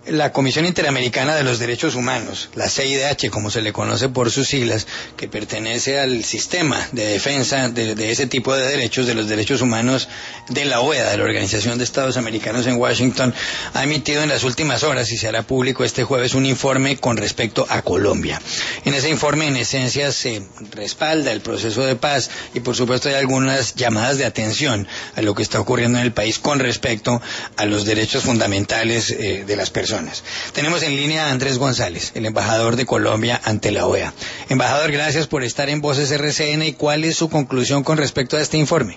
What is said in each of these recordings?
La Comisión Interamericana de los Derechos Humanos, la CIDH, como se le conoce por sus siglas, que pertenece al sistema de defensa de ese tipo de derechos, de los derechos humanos de la OEA, de la Organización de Estados Americanos en Washington, ha emitido en las últimas horas y se hará público este jueves un informe con respecto a Colombia. En ese informe, en esencia, se respalda el proceso de paz y, por supuesto, hay algunas llamadas de atención a lo que está ocurriendo en el país con respecto a los derechos fundamentales de las personas. Tenemos en línea a Andrés González, el embajador de Colombia ante la OEA. Embajador, gracias por estar en Voces RCN. ¿Y cuál es su conclusión con respecto a este informe?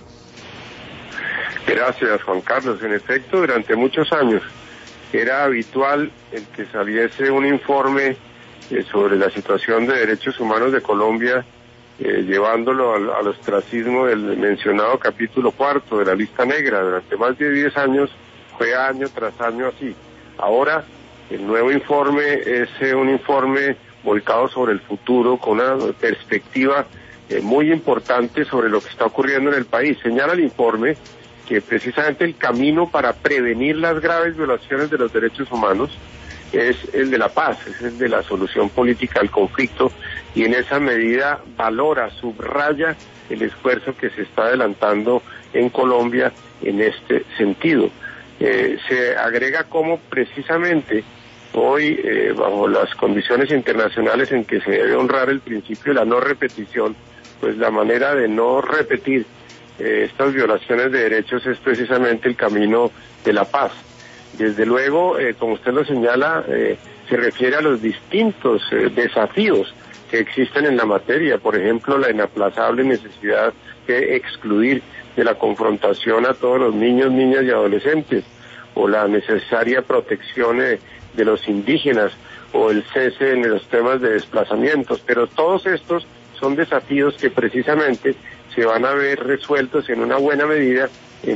Gracias, Juan Carlos. En efecto, durante muchos años era habitual el que saliese un informe sobre la situación de derechos humanos de Colombia, llevándolo al ostracismo del mencionado capítulo 4 de la lista negra. Durante más de 10 años fue año tras año así. Ahora, el nuevo informe es un informe volcado sobre el futuro, con una perspectiva muy importante sobre lo que está ocurriendo en el país. Señala el informe que precisamente el camino para prevenir las graves violaciones de los derechos humanos es el de la paz, es el de la solución política al conflicto, y en esa medida valora, subraya el esfuerzo que se está adelantando en Colombia en este sentido. Se agrega como precisamente hoy, bajo las condiciones internacionales en que se debe honrar el principio de la no repetición, pues la manera de no repetir estas violaciones de derechos es precisamente el camino de la paz. Desde luego, como usted lo señala, se refiere a los distintos desafíos que existen en la materia, por ejemplo, la inaplazable necesidad de excluir de la confrontación a todos los niños, niñas y adolescentes, o la necesaria protección de los indígenas, o el cese en los temas de desplazamientos, pero todos estos son desafíos que precisamente se van a ver resueltos en una buena medida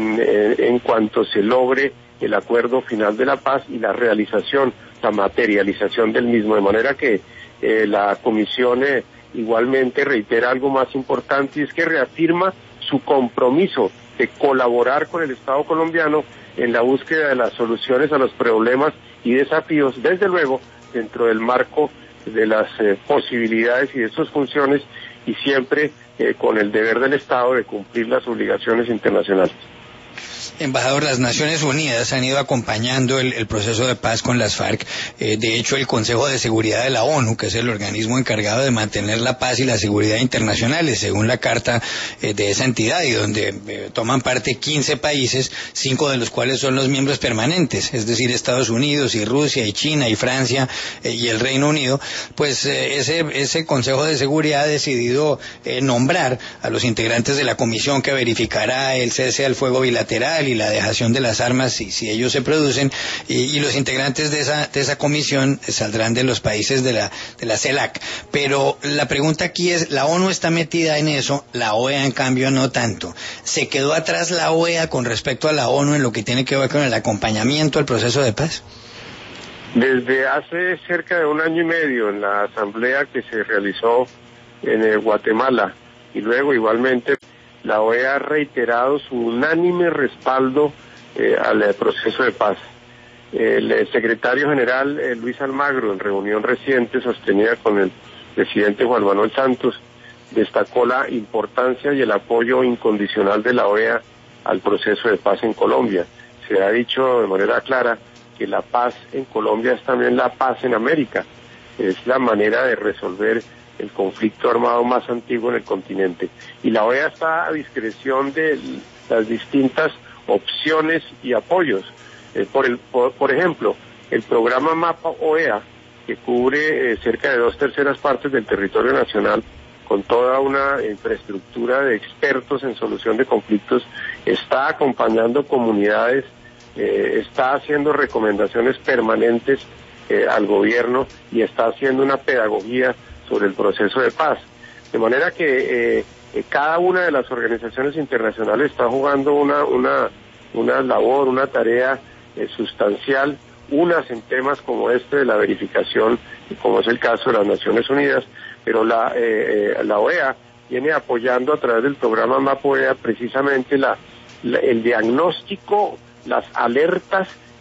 en cuanto se logre el acuerdo final de la paz y la realización, la materialización del mismo, de manera que la Comisión igualmente reitera algo más importante, y es que reafirma su compromiso de colaborar con el Estado colombiano en la búsqueda de las soluciones a los problemas y desafíos, desde luego, dentro del marco de las posibilidades y de sus funciones, y siempre con el deber del Estado de cumplir las obligaciones internacionales. Embajador, las Naciones Unidas han ido acompañando el proceso de paz con las FARC. De hecho, el Consejo de Seguridad de la ONU, que es el organismo encargado de mantener la paz y la seguridad internacionales, según la carta de esa entidad, y donde toman parte 15 países, 5 de los cuales son los miembros permanentes, es decir, Estados Unidos y Rusia y China y Francia y el Reino Unido, pues ese Consejo de Seguridad ha decidido nombrar a los integrantes de la comisión que verificará el cese al fuego bilateral y la dejación de las armas si ellos se producen, y los integrantes de esa comisión saldrán de los países de la CELAC. Pero la pregunta aquí es, la ONU está metida en eso, la OEA en cambio no tanto. ¿Se quedó atrás la OEA con respecto a la ONU en lo que tiene que ver con el acompañamiento al proceso de paz? Desde hace cerca de 1 año y medio, en la asamblea que se realizó en Guatemala, y luego igualmente la OEA ha reiterado su unánime respaldo al proceso de paz. El secretario general Luis Almagro, en reunión reciente sostenida con el presidente Juan Manuel Santos, destacó la importancia y el apoyo incondicional de la OEA al proceso de paz en Colombia. Se ha dicho de manera clara que la paz en Colombia es también la paz en América. Es la manera de resolver el conflicto armado más antiguo en el continente. Y la OEA está a discreción de las distintas opciones y apoyos. Por ejemplo, el programa MAPA OEA, que cubre cerca de 2/3 partes del territorio nacional, con toda una infraestructura de expertos en solución de conflictos, está acompañando comunidades, está haciendo recomendaciones permanentes al gobierno y está haciendo una pedagogía sobre el proceso de paz. De manera que cada una de las organizaciones internacionales está jugando una labor, una tarea sustancial, unas en temas como este de la verificación, como es el caso de las Naciones Unidas, pero la OEA viene apoyando a través del programa MAP OEA precisamente el diagnóstico, las alertas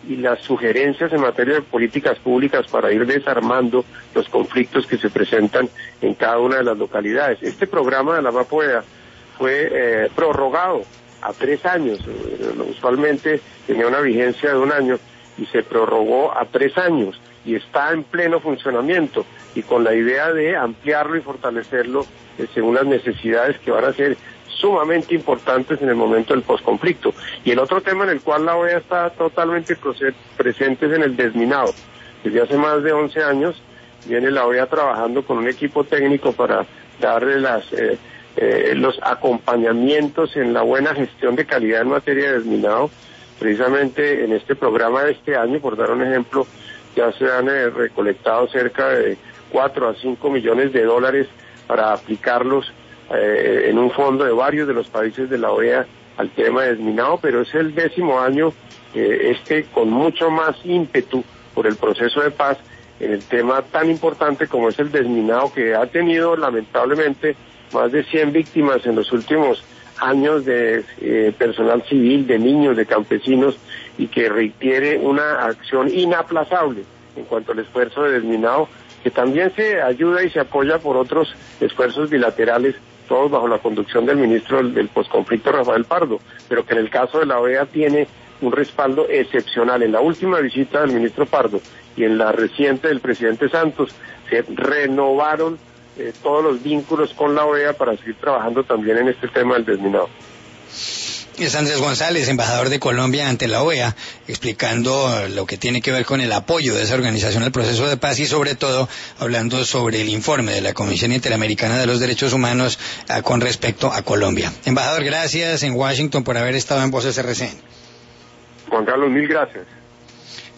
y las sugerencias en materia de políticas públicas para ir desarmando los conflictos que se presentan en cada una de las localidades. Este programa de la MAPOEA fue prorrogado a 3 años, usualmente tenía una vigencia de 1 año y se prorrogó a 3 años y está en pleno funcionamiento y con la idea de ampliarlo y fortalecerlo según las necesidades que van a ser sumamente importantes en el momento del posconflicto. Y el otro tema en el cual la OEA está totalmente presente es en el desminado. Desde hace más de 11 años viene la OEA trabajando con un equipo técnico para darle los acompañamientos en la buena gestión de calidad en materia de desminado. Precisamente en este programa de este año, por dar un ejemplo, ya se han recolectado cerca de 4 a 5 millones de dólares para aplicarlos en un fondo de varios de los países de la OEA al tema de desminado, pero es el 10º año con mucho más ímpetu por el proceso de paz en el tema tan importante como es el desminado, que ha tenido lamentablemente más de 100 víctimas en los últimos años de personal civil, de niños, de campesinos, y que requiere una acción inaplazable en cuanto al esfuerzo de desminado, que también se ayuda y se apoya por otros esfuerzos bilaterales, todos bajo la conducción del ministro del posconflicto, Rafael Pardo, pero que en el caso de la OEA tiene un respaldo excepcional. En la última visita del ministro Pardo y en la reciente del presidente Santos se renovaron todos los vínculos con la OEA para seguir trabajando también en este tema del desminado. Es Andrés González, embajador de Colombia ante la OEA, explicando lo que tiene que ver con el apoyo de esa organización al proceso de paz y sobre todo hablando sobre el informe de la Comisión Interamericana de los Derechos Humanos con respecto a Colombia. Embajador, gracias en Washington por haber estado en Voces RCN. Juan Carlos, mil gracias.